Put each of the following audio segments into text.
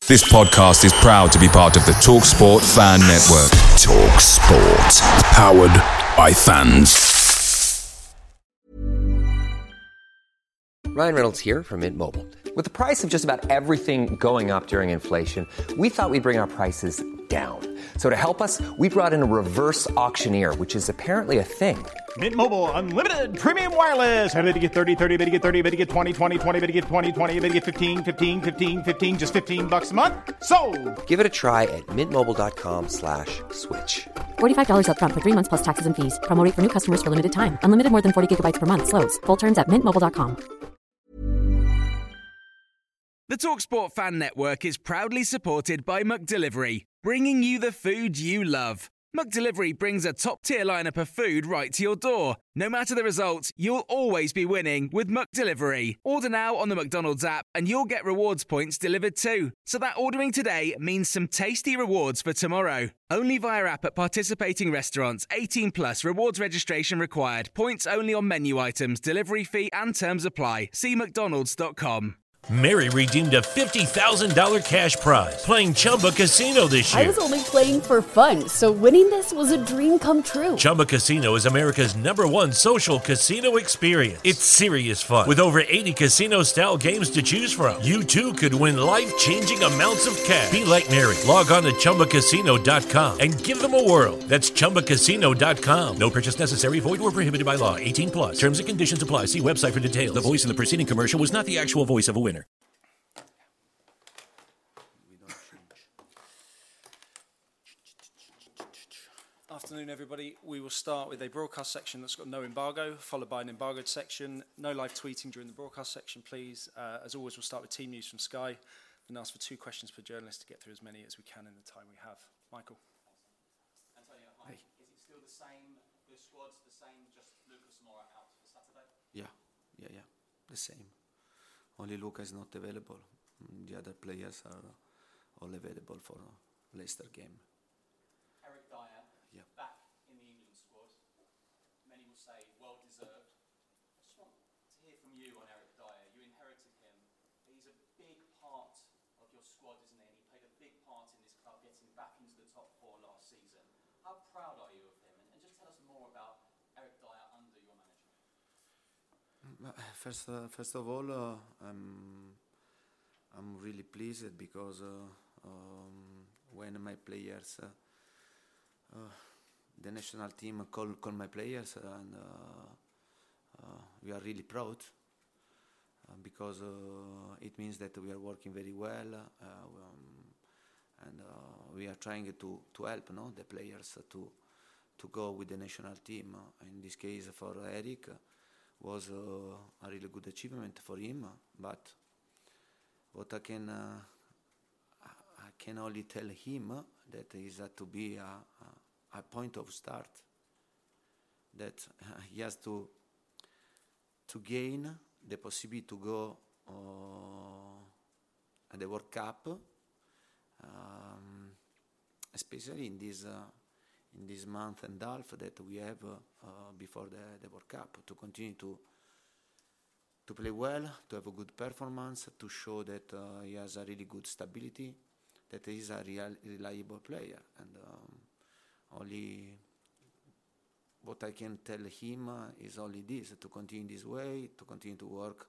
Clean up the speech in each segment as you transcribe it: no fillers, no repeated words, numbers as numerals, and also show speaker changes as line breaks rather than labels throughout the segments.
This podcast is proud to be part of the TalkSport Fan Network. TalkSport. Powered by fans.
Ryan Reynolds here from Mint Mobile. With the price of just about everything going up during inflation, we thought we'd bring our prices down. So to help us, we brought in a reverse auctioneer, which is apparently a thing.
Mint Mobile Unlimited Premium Wireless. How to get 30, 30, bit to get 30, bit to get 20, 20, 20, bit to get 20, 20, bit to get 15, 15, 15, 15, just $15 a month? Sold!
Give it a try at mintmobile.com/switch.
$45 up front for 3 months plus taxes and fees. Promo rate for new customers for limited time. Unlimited more than 40 gigabytes per month. Slows full terms at mintmobile.com.
The TalkSport Fan Network is proudly supported by McDelivery, bringing you the food you love. McDelivery brings a top-tier lineup of food right to your door. No matter the result, you'll always be winning with McDelivery. Order now on the McDonald's app and you'll get rewards points delivered too. So that ordering today means some tasty rewards for tomorrow. Only via app at participating restaurants. 18 plus. Rewards registration required. Points only on menu items. Delivery fee and terms apply. See mcdonalds.com.
Mary redeemed a $50,000 cash prize playing Chumba Casino this year.
I was only playing for fun, so winning this was a dream come true.
Chumba Casino is America's #1 social casino experience. It's serious fun. With over 80 casino-style games to choose from, you too could win life-changing amounts of cash. Be like Mary. Log on to ChumbaCasino.com and give them a whirl. That's ChumbaCasino.com. No purchase necessary. Void where prohibited by law. 18 plus. Terms and conditions apply. See website for details. The voice in the preceding commercial was not the actual voice of a winner.
Afternoon, everybody. We will start with a broadcast section that's got no embargo, followed by an embargoed section. No live tweeting during the broadcast section, please. As always, we'll start with team news from Sky and ask for 2 questions per journalist to get through as many as we can in the time we have. Michael.
Antonio, hi. Hey. Is it still the same, the squad's the same, just Lucas Moura out for Saturday?
Yeah. The same. Only Luca is not available. The other players are all available for Leicester game.
Eric Dyer, back in the England squad. Many will say well-deserved. I just want to hear from you on Eric Dyer. You inherited him. He's a big part of your squad, isn't he? And he played a big part in this club, getting back into the top 4 last season. How proud are you of him? And just tell us more about Eric Dyer under your management.
First of all, I'm really pleased because when my players, the national team call my players, and we are really proud because it means that we are working very well, and we are trying to help the players to go with the national team. In this case, for Eric, was a really good achievement for him, but what I can only tell him that is to be a point of start, that he has to gain the possibility to go at the World Cup, especially in this month and a half that we have before the World Cup, to continue to play well, to have a good performance, to show that he has a really good stability, that he is a reliable player. And only what I can tell him is only this: to continue this way, to continue to work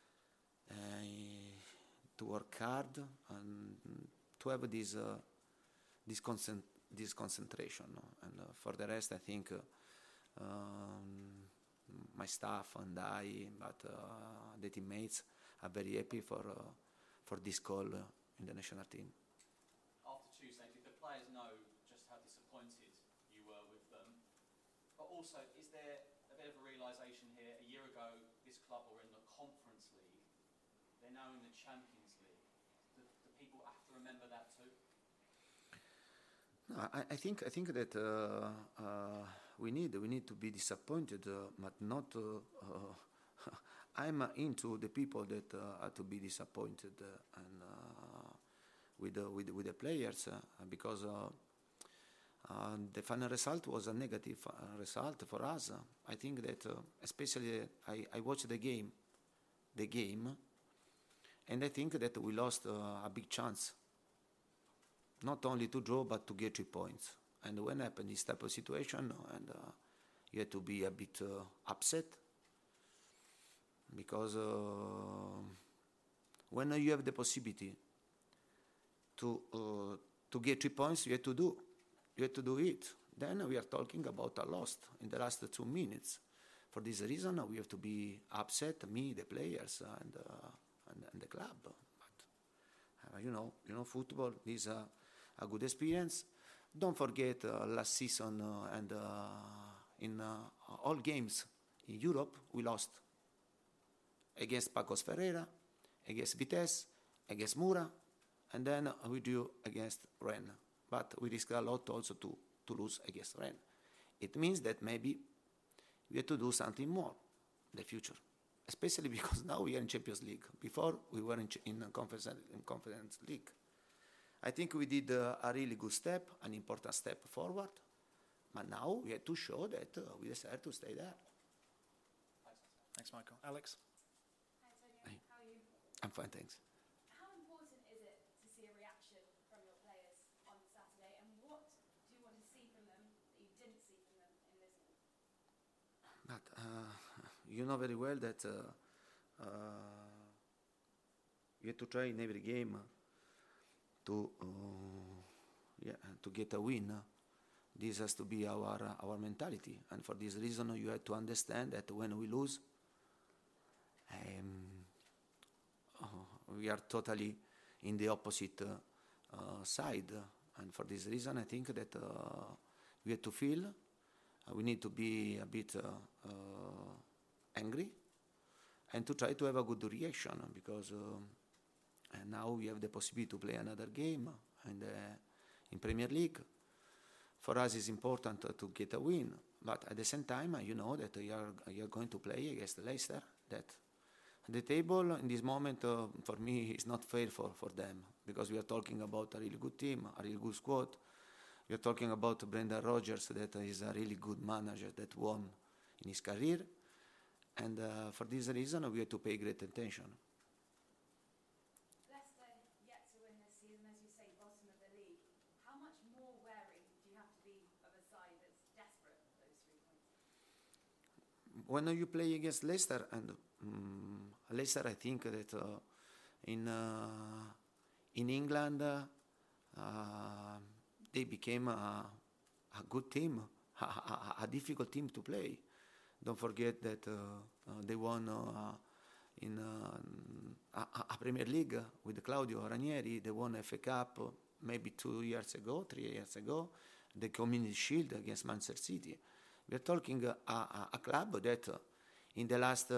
hard, and to have this concentration. And for the rest, I think my staff and I, but the teammates are very happy for this call in the national team.
After Tuesday, did the players know just how disappointed you were with them? But also, is there a bit of a realisation here? A year ago, this club were in the Conference League. They're now in the Champions League. Do people have to remember that too?
No, I think that we need to be disappointed, but not. I'm into the people that are to be disappointed and with the players because the final result was a negative result for us. I think that especially I watched the game, and I think that we lost a big chance not only to draw but to get 3 points. And when happen this type of situation, and you have to be a bit upset, because when you have the possibility to get 3 points, you have to do it. Then we are talking about a loss in the last 2 minutes. For this reason, we have to be upset, me, the players, and the club. But you know, football is a good experience. Don't forget last season and in all games in Europe we lost against Pacos Ferreira, against Vitesse, against Mura, and then we drew against Rennes. But we risk a lot also to lose against Rennes. It means that maybe we have to do something more in the future, especially because now we are in Champions League. Before we were in Conference League. I think we did a really good step, an important step forward, but now we have to show that we decided to stay there.
Thanks, Michael. Alex?
Hi, Antonio. How are you?
I'm fine, thanks.
How important is it to see a reaction from your players on Saturday, and what do you want to see from them that you didn't see from them in Lisbon?
But you know very well that you have to try in every game to get a win. This has to be our mentality, and for this reason you have to understand that when we lose, we are totally in the opposite side, and for this reason I think that we have to feel, we need to be a bit angry, and to try to have a good reaction, because and now we have the possibility to play another game in Premier League. For us, it's important to get a win, but at the same time, you know that you are going to play against Leicester. That the table in this moment, for me, is not fair for them, because we are talking about a really good team, a really good squad. We are talking about Brendan Rodgers, that is a really good manager that won in his career, and for this reason, we have to pay great attention. When you play against Leicester, and Leicester, I think that in England they became a good team, a difficult team to play. Don't forget that they won in a Premier League with Claudio Ranieri. They won FA Cup maybe 3 years ago, the Community Shield against Manchester City. We are talking a club that in the last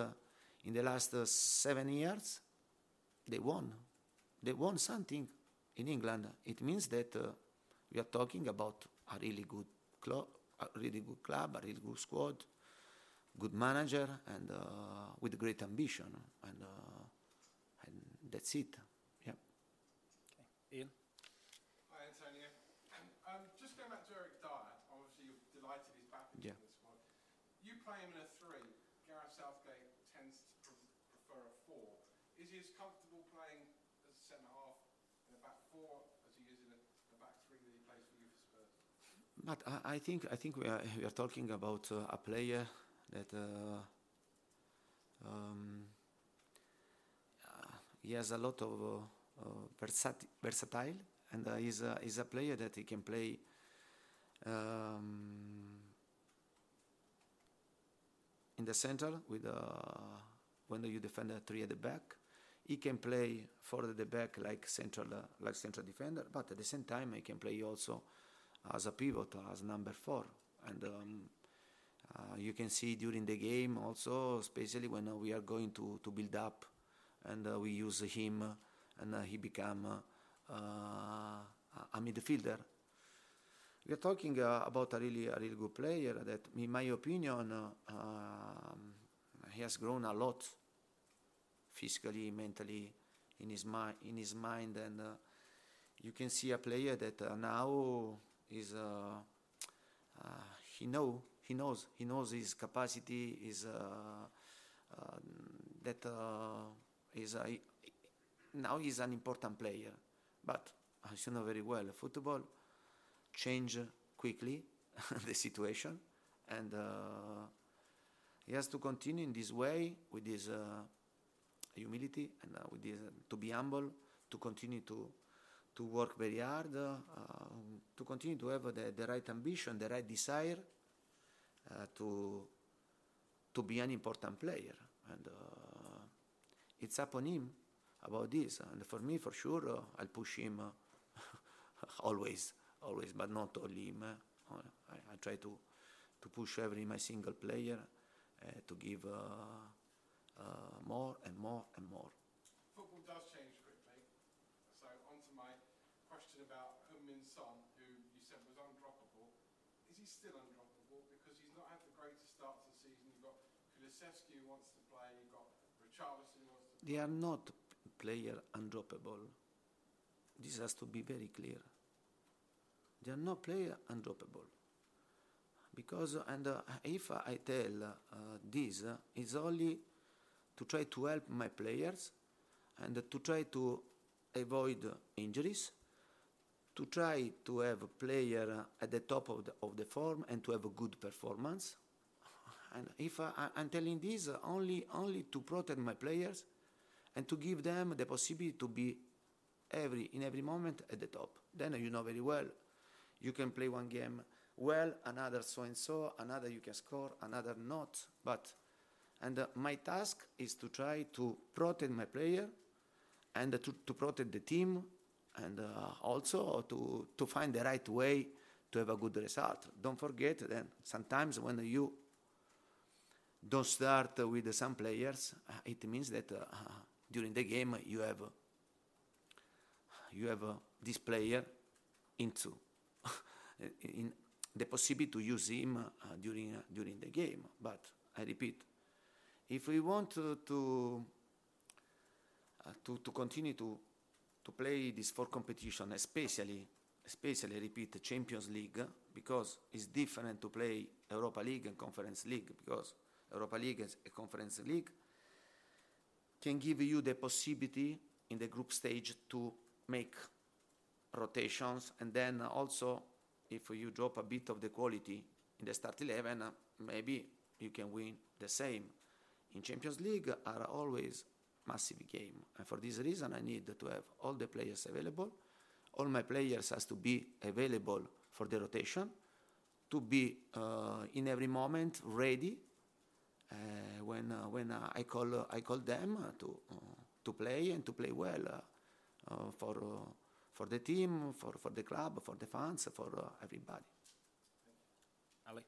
7 years they won something in England. It means that we are talking about a really good club, a really good squad, good manager, and with great ambition, and that's it. Yeah.
Okay. Ian.
Hi, Antonio. Just going back to Eric Dyer, obviously you're delighted he's back in the squad. You play him in a 3. Gareth Southgate tends to prefer a 4. Is he as comfortable playing as a centre half in a back 4 as he is in a back 3 that he plays for you for Spurs?
But I think we are talking about a player that he has a lot of versatile, and he's a player that he can play in the center with when you defend a 3 at the back. He can play forward at the back like central defender, but at the same time he can play also as a pivot, as number 4. And you can see during the game also, especially when we are going to build up, and we use him, and he become a midfielder. We are talking about a really good player that, in my opinion, he has grown a lot, physically, mentally, in his mind, and you can see a player that now is he knows his capacity, is that is now he's an important player. But as you know very well, football change quickly the situation, and he has to continue in this way with this humility and with this to be humble, to continue to work very hard, to continue to have the right ambition, the right desire to be an important player, and it's up on him about this. And for me, for sure, I'll push him always, but not only him. I try to push every my single player to give more and more and more.
Football does change quickly. So on to my question about Heung-min Son, who you said was undroppable. Is he still undroppable? Because he's not had the greatest start to the season. You've got Kulusevski who wants to play. You've got Richarlison who wants to play.
They are not player undroppable. This has to be very clear. They are not player undroppable. Because, and if I tell this, it's only to try to help my players and to try to avoid injuries, to try to have a player at the top of the form and to have a good performance. And if I'm telling this only to protect my players and to give them the possibility to be in every moment at the top. Then you know very well, you can play one game well, another so-and-so, another you can score, another not. And my task is to try to protect my player and to protect the team, and also to find the right way to have a good result. Don't forget that sometimes when you don't start with some players, it means that during the game you have this player into in the possibility to use him during the game. But I repeat, if we want to continue to play this four competition, especially repeat Champions League, because it's different to play Europa League and Conference League, because Europa League and Conference League can give you the possibility in the group stage to make rotations, and then also if you drop a bit of the quality in the start 11, maybe you can win the same. In Champions League are always massive game, and for this reason I need to have all the players available. All my players has to be available for the rotation, to be in every moment ready when I call them to play and to play well for the team, for the club, for the fans, for everybody.
Ali?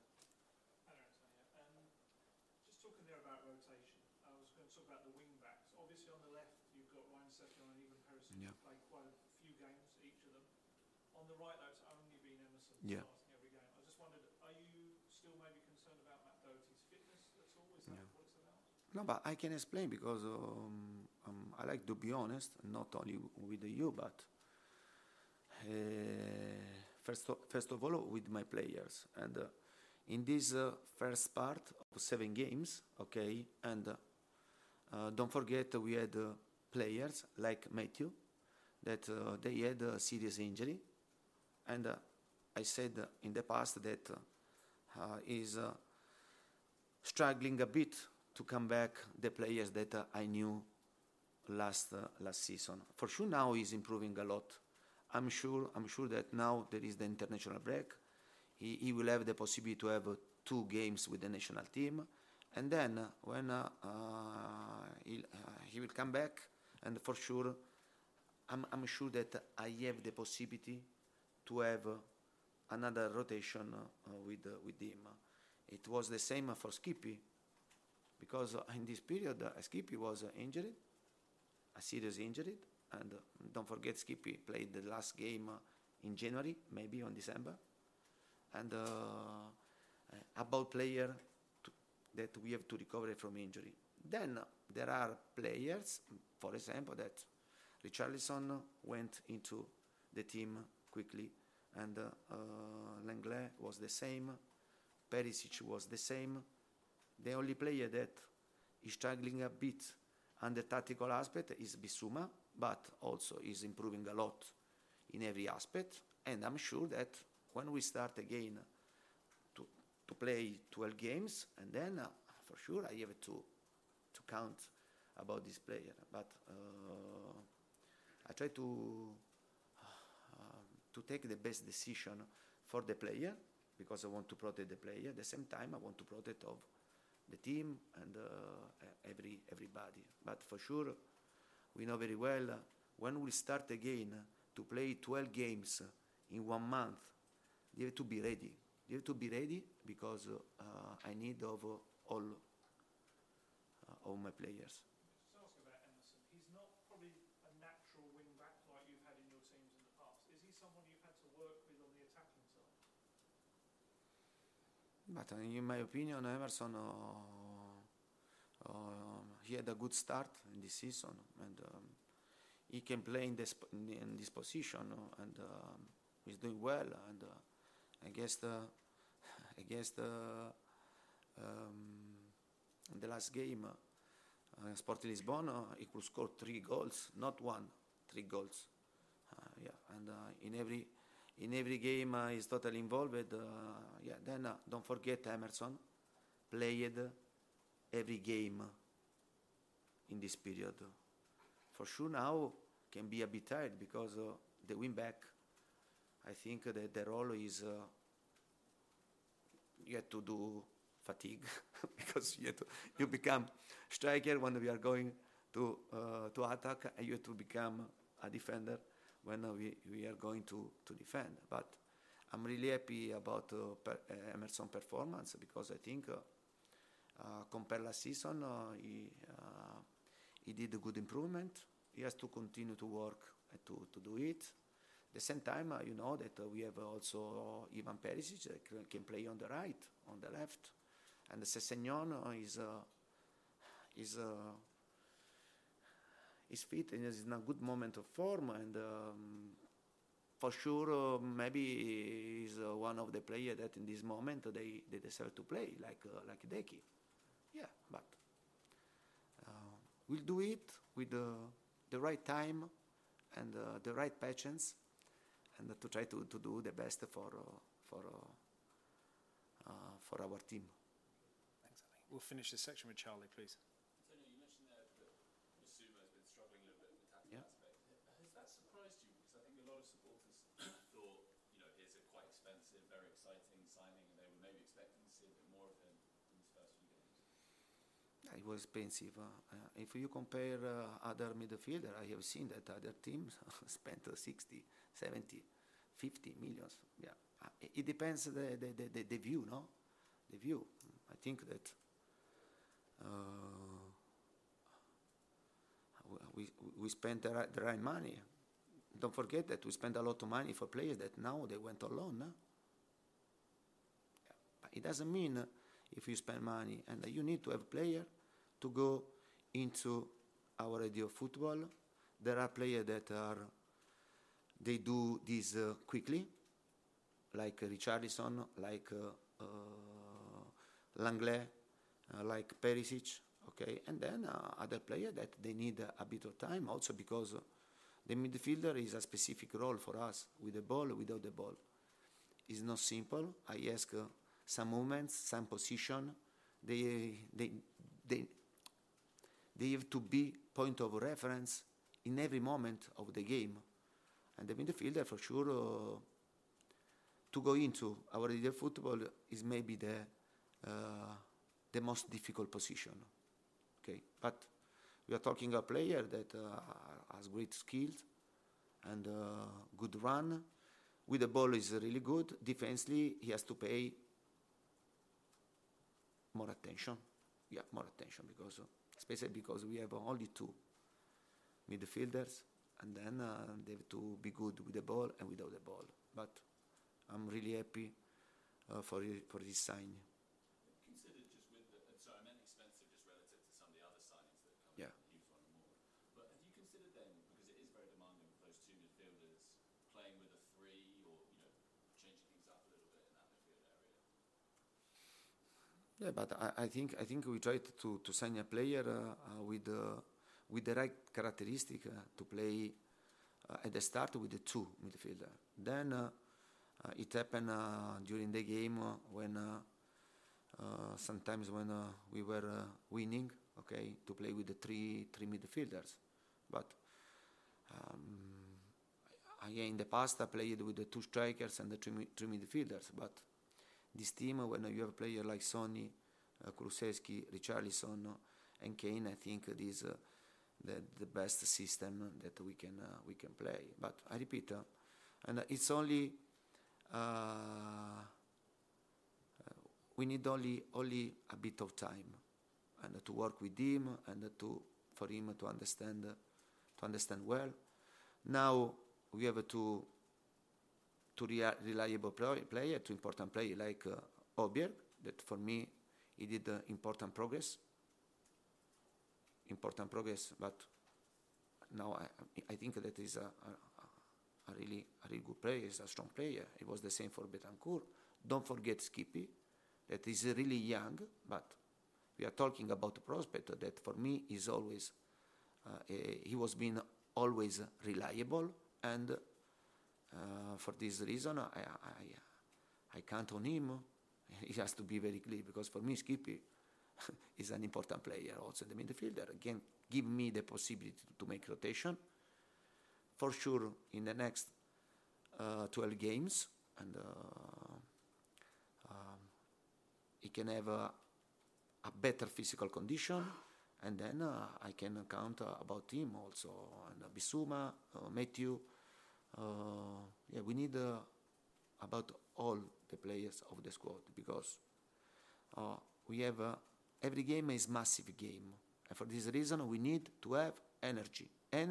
Just talking there about rotation, I was going to talk about the wing backs. Obviously on the left you've got Ryan Sessegnon and Ivan Perisic who played quite a few games, each of them. On the right though, it's only been Emerson starting every game. I just wondered, are you still maybe concerned about Matt Doherty's fitness at all? Is that what it's about?
No, but I can explain because I like to be honest, not only with you, but first of all with my players. And in this first part of 7 games, okay, and don't forget we had players like Matthew that they had a serious injury, and I said in the past that is struggling a bit to come back the players that I knew last season. For sure now he's improving a lot. I'm sure that now there is the international break. He will have the possibility to have 2 games with the national team, and then when he will come back, and for sure I'm sure that I have the possibility to have another rotation with him. It was the same for Skippy, because in this period Skippy was injured, a serious injury, and don't forget Skippy played the last game in January, maybe on December, and about player that we have to recover from injury. Then there are players, for example, that Richarlison went into the team quickly, and Lenglet was the same, Perisic was the same. The only player that is struggling a bit on the tactical aspect is Bissouma, but also is improving a lot in every aspect, and I'm sure that when we start again to play 12 games, and then for sure I have to count about this player. But I try to take the best decision for the player, because I want to protect the player. At the same time, I want to protect of the team and everybody. But for sure, we know very well when we start again to play 12 games in 1 month, you have to be ready. You have to be ready because I need of all my players.
Just ask about Emerson. He's not probably a natural wing back like you've had in your teams in the past. Is he someone you've had to work with on the attacking side?
But in my opinion, Emerson, he had a good start in this season, and he can play in this position, and he's doing well. And I guess the last game, Sporting Lisbon, he could score 3 goals, not 1, 3 goals. And in every game he's totally involved. Then don't forget Emerson played every game in this period. For sure now can be a bit tired because the win back, I think that the role is you have to do fatigue because you become striker when we are going to attack, and you have to become a defender when we are going to defend. But I'm really happy about Emerson's performance, because I think compared last season he did a good improvement. He has to continue to work to do it. At the same time, you know that we have also Ivan Perisic that can play on the right, on the left, and Sessegnon is fit and is in a good moment of form, and for sure maybe is one of the players that in this moment they deserve to play, like Deki. Yeah, but we'll do it with the right time and the right patience, and to try to do the best for our team.
Thanks, Ali. We'll finish this section with Charlie, please.
Antonio, you mentioned there that Bissouma's been struggling a little bit with the attacking aspect. Has that surprised you? Because I think a lot of supporters thought, here's a quite expensive, very exciting signing, and they were maybe expecting to see a bit more of him in his first few games.
It was expensive. If you compare other midfielders, I have seen that other teams spent 60, 70, 50 millions. Yeah, it depends the view, no? The view. I think that we spent the right money. Don't forget that we spent a lot of money for players that now they went on loan. No? Yeah. But it doesn't mean if you spend money, and you need to have players to go into our idea of football. There are players that they do this quickly, like Richarlison, like Langlais, like Perisic, okay, and then other players that they need a bit of time, also because the midfielder is a specific role for us, with the ball, without the ball. It's not simple. I ask some movements, some position. They have to be point of reference in every moment of the game. And the midfielder, for sure, to go into our idea of football is maybe the most difficult position. Okay, but we are talking about a player that has great skills and good run. With the ball is really good. Defensively, he has to pay more attention. Yeah, more attention, because especially because we have only 2 midfielders, and then they have to be good with the ball and without the ball. But I'm really happy for this signing.
Considered just with so I meant expensive just relative to some of the other signings that come
yeah.
in, Hughes one more. But have you considered then, because it is very demanding with those 2 midfielders, playing with a 3 or changing things up a little bit in that midfield area?
Yeah, but I think we tried to sign a player with the right characteristic to play at the start with the 2 midfielder. Then it happened during the game when sometimes when we were winning, okay, to play with the three midfielders. But in the past I played with the 2 strikers and the three midfielders. But this team, when you have a player like Sonny, Kulusevski, Richarlison, and Kane, I think this is the best system that we can play. But I repeat, and it's only we need only a bit of time and to work with him and for him to understand well. Now we have two reliable player, 2 important players like Obier, that for me he did important progress, but now I think that is a really good player. He's a strong player. It was the same for Betancourt. Don't forget Skippy, that is really young, but we are talking about a prospect that for me is always he was being always reliable, and for this reason I count on him. He has to be very clear, because for me Skippy is an important player also in the midfielder. Again, give me the possibility to make rotation for sure in the next 12 games, and he can have a better physical condition, and then I can count about him also, and Bissouma, Matthew. We need about all the players of the squad, because we have every game is massive game, and for this reason we need to have energy.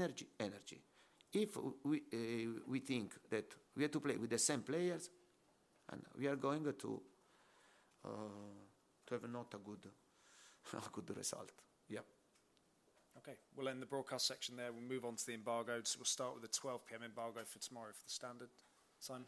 If we think that we have to play with the same players, and we are going to have not a good result. Yeah.
Okay, we'll end the broadcast section there. We'll move on to the embargoed. So we'll start with the 12 p.m. embargo for tomorrow for the Standard. Simon?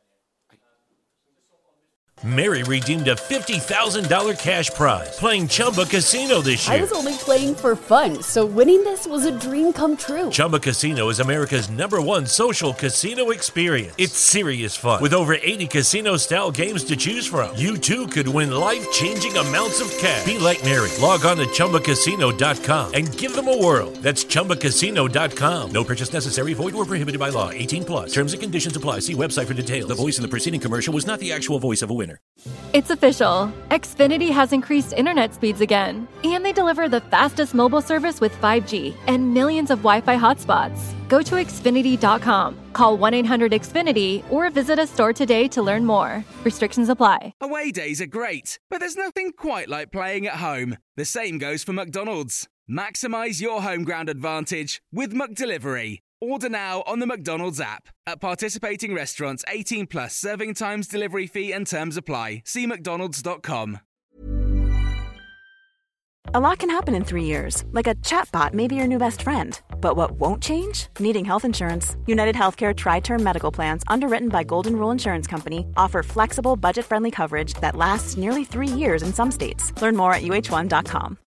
Mary redeemed a $50,000 cash prize playing Chumba Casino this year.
I was only playing for fun, so winning this was a dream come true.
Chumba Casino is America's #1 social casino experience. It's serious fun. With over 80 casino-style games to choose from, you too could win life-changing amounts of cash. Be like Mary. Log on to ChumbaCasino.com and give them a whirl. That's ChumbaCasino.com. No purchase necessary. Void where prohibited by law. 18+. Terms and conditions apply. See website for details. The voice in the preceding commercial was not the actual voice of a winner.
It's official. Xfinity has increased internet speeds again. And they deliver the fastest mobile service with 5G and millions of Wi-Fi hotspots. Go to Xfinity.com, call 1-800-XFINITY, or visit a store today to learn more. Restrictions apply.
Away days are great, but there's nothing quite like playing at home. The same goes for McDonald's. Maximize your home ground advantage with McDelivery. Order now on the McDonald's app. At participating restaurants, 18+, serving times, delivery fee and terms apply. See mcdonalds.com.
A lot can happen in 3 years, like a chatbot may be your new best friend. But what won't change? Needing health insurance. United Healthcare Tri-Term Medical Plans, underwritten by Golden Rule Insurance Company, offer flexible, budget-friendly coverage that lasts nearly 3 years in some states. Learn more at uh1.com.